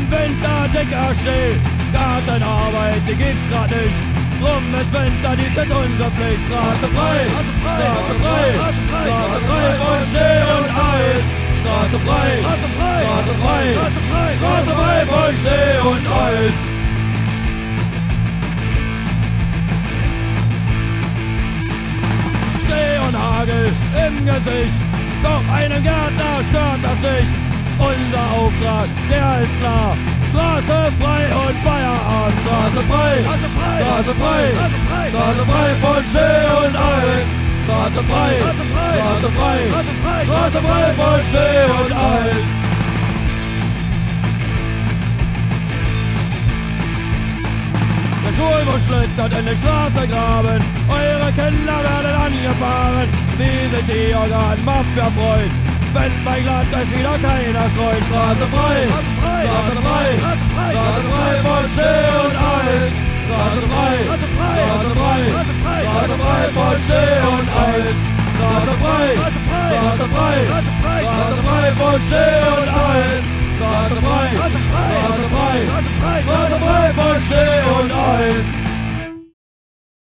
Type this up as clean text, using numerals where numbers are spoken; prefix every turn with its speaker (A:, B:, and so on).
A: im Winter dicker Schnee. Gartenarbeit, die gibt's grad nicht. Drum ist Winter, die ist unsere Pflicht. Straße frei, Straße frei, Straße frei von Schnee und Eis. Straße frei, Straße frei, Straße frei von Schnee und Eis. Schnee und Hagel im Gesicht, doch einem Gärtner stört das nicht. Unser Auftrag, der ist klar. Straße frei und Feierabend. Straße frei, Straße frei, Straße frei von Schnee und Eis. Straße frei, Straße frei, Straße frei von Schnee und Eis. Der Schulbus schlittert in den Straßengraben. Eure Kinder werden angefahren. Wie sich die Organ-Mafia freut, wenn bei Glatteis wieder keiner streut. Straße frei, Straße frei, Straße frei von Schnee und Eis. Straße frei, Straße frei, Straße frei von Schnee und Eis. Straße frei, Straße frei, Straße frei von Schnee